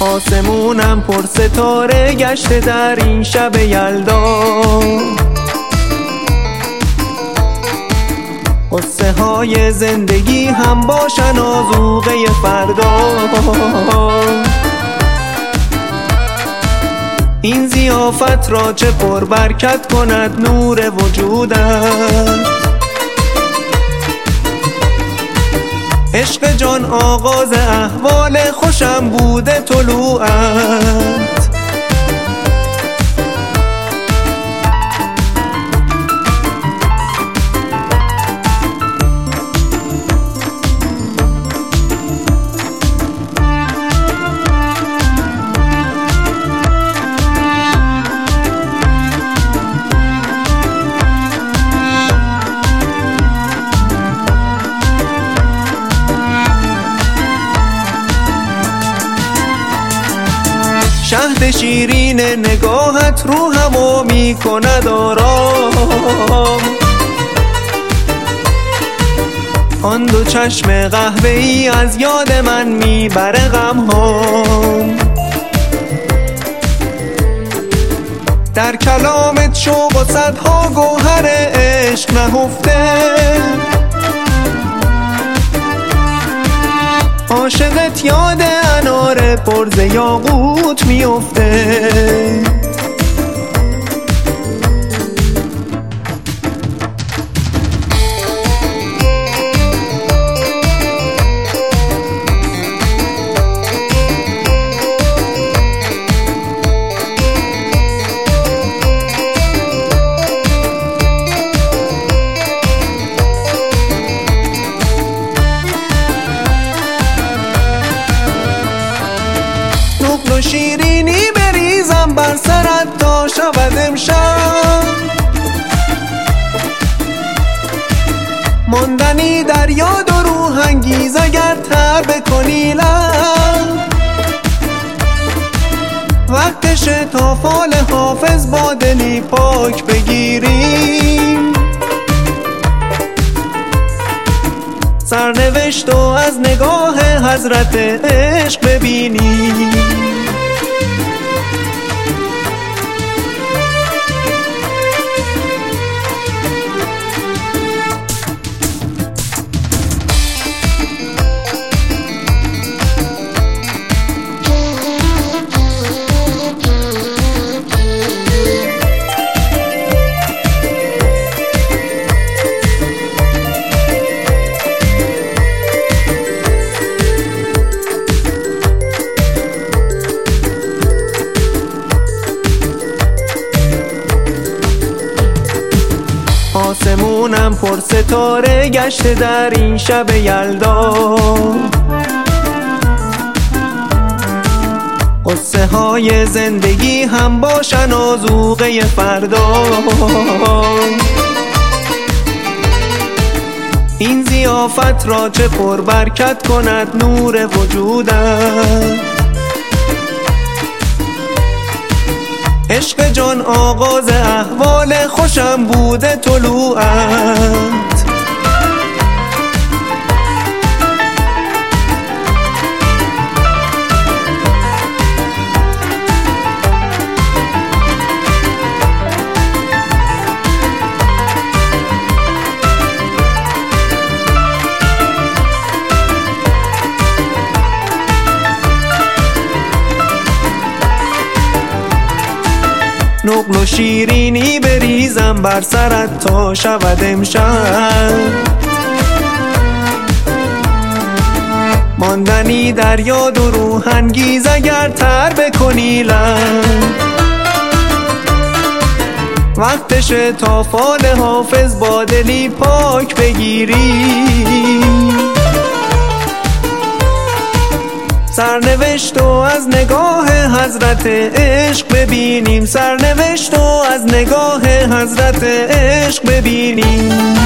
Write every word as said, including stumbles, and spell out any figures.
آسمونم پر ستاره گشته در این شب یلدا. قصه های زندگی هم باشن آذوقه فردا. این ضیافت را چه پر برکت کند نور وجودت. عشق جان آغاز احوال خوشم بوده طلوعت. شهد شیرین نگاهت روحمو می کند آرام. آن دو چشم قهوه‌ای از یاد من می بره غم‌هام. در کلامت شوق و صدها گوهر عشق نهفته. عاشقت یاد انار پر ز یاقوت میفته. شیرینی بریزم بر سرت تا شود امشب. ماندنی در یاد و روح انگیز اگر تر بکنی لب. وقتشه تا فال حافظ با دلی پاک بگیریم. سرنوشت و از نگاه حضرت عشق ببینیم. آسمونم پر ستاره گشته در این شب یلدا. قصه های زندگی هم باشن آذوقه فردا. این ضیافت را چه پر برکت کند نور وجودت. عشق جان آغاز احوال خوشم بوده طلوعت. نقل و شیرینی بریزم بر سرت تا شود امشب. ماندنی در یاد و روح انگیز اگر تر بکنی لب. وقتشه تا فال حافظ با دلی پاک بگیری. سرنوشت و از نگاه حضرت عشق ببینیم. سرنوشت و از نگاه حضرت عشق ببینیم.